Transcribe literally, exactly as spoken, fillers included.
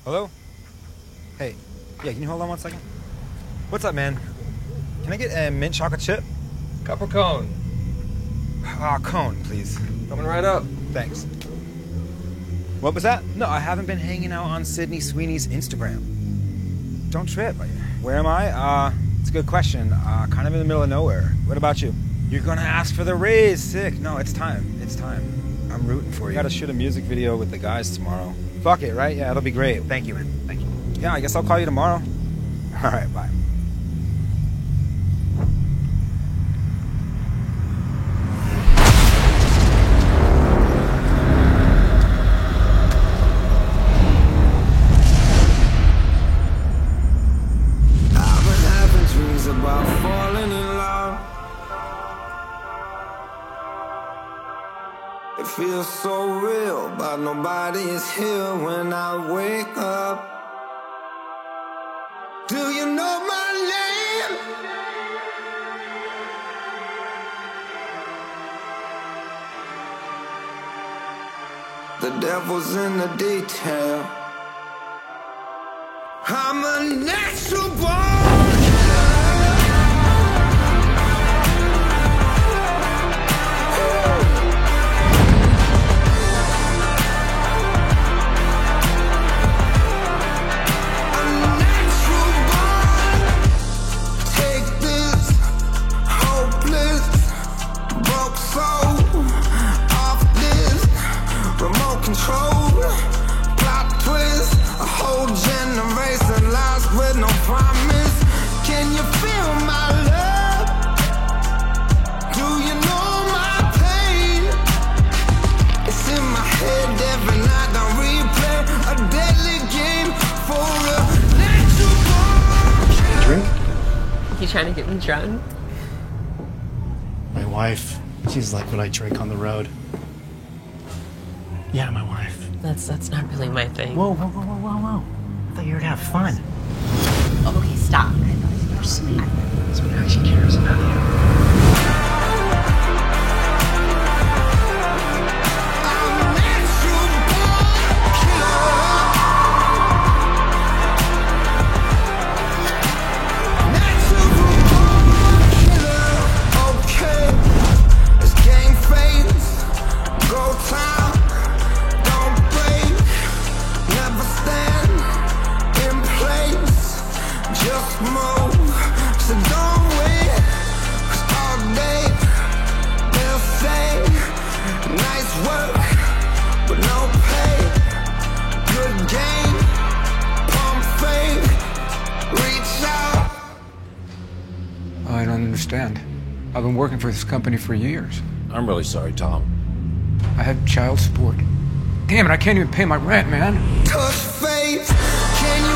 Hello? Hey, yeah, can you hold on one second? What's up, man? Can I get a mint chocolate chip? Cup or cone? Ah, cone, please. Coming right up. Thanks. What was that? No, I haven't been hanging out on Sydney Sweeney's Instagram. Don't trip. Where am I? Uh, it's a good question. Uh, kind of in the middle of nowhere. What about you? You're gonna ask for the raise. Sick. No, it's time. It's time. I'm rooting for you. Gotta shoot a music video with the guys tomorrow. Fuck it, right? Yeah, it'll be great. Thank you, man. Thank you. Yeah, I guess I'll call you tomorrow. All right, bye. About falling in love. It feels so real, but nobody is here when I wake up. Do you know my name? The devil's in the detail. I'm a natural born. Control, plot twist, a whole generation lost with no promise. Can you feel my love? Do you know my pain? It's in my head every night. I replay a deadly game for a natural. Drink? You trying to get me drunk? My wife, she's like what I drink on the road. Yeah, my wife. That's that's not really my thing. Whoa, whoa, whoa, whoa, whoa, whoa. I thought you were gonna have fun. Oh, okay, stop. I thought you were sweet. That's what actually cares about you. I don't understand. I've been working for this company for years. I'm really sorry, Tom. I have child support. Damn it, I can't even pay my rent, man. Touch face, can you